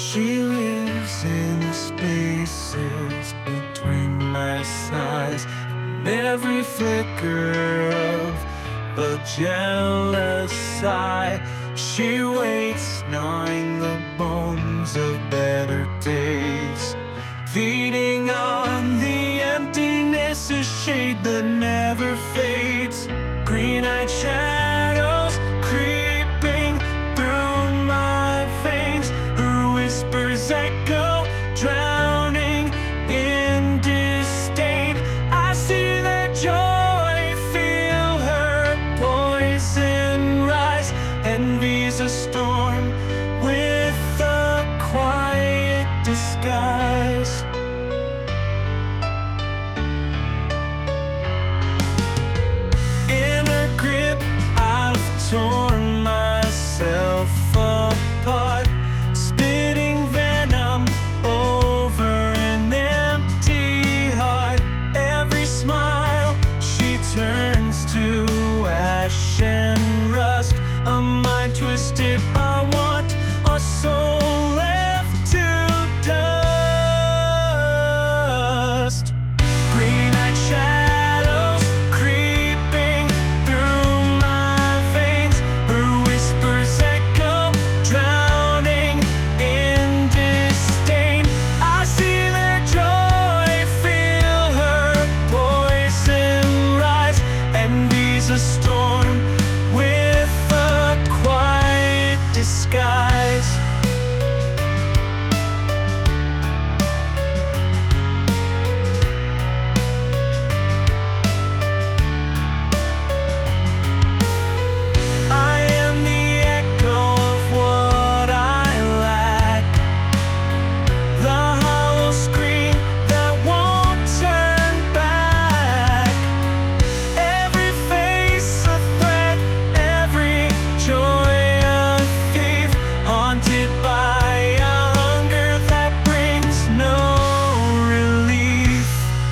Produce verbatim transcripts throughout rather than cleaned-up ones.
She lives in the spaces between my sighs, and every flicker of a jealous sigh. She waits, gnawing the bones of better days, feeding on the emptiness, a shade that never fades. Green-eyed shadows creeping through my veins, her whispers echo, drowning in disdain. I see their joy, feel her poison rise. Envy's a storm with a quiet disguise. In her grip, I've torn myself apart, spitting venom over an empty heart. Every smile she turns to ash and rust, a mind twisted. I want a soul left to dust. Green-eyed shadows creeping through my veins, her whispers echo, drowning in disdain. I see their joy, feel her poison rise. Envy's a storm with a quiet disguise. I am the echo of what I lack, the hollow scream that won't turn back. Every face a threat, every joy a thief, haunted by a hunger that brings no relief.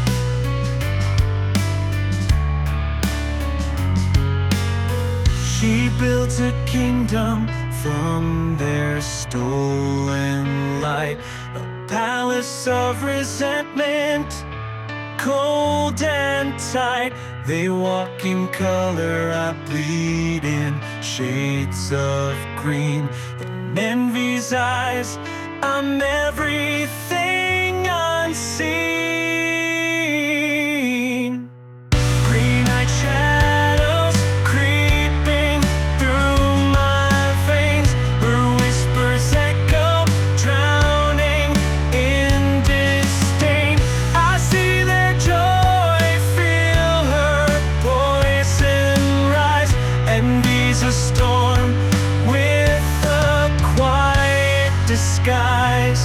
She built a kingdom from their stolen light, a palace of resentment, cold and tight. They walk in color, I bleed in shades of green. In envy's eyes, I'm everything unseen. Green-eyed shadows creeping through my veins, her whispers echo, drowning in disdain. I see their joy, feel her poison rise. Envy's a storm with a quiet disguise.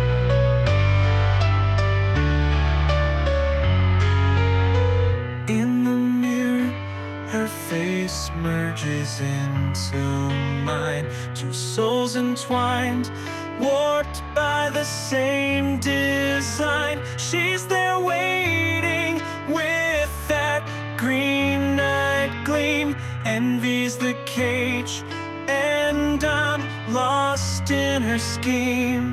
In the mirror, her face merges into mine, two souls entwined, warped by the same design. She's there waiting with that green-eyed gleam. Envy's the cage, and I'm lost in her scheme.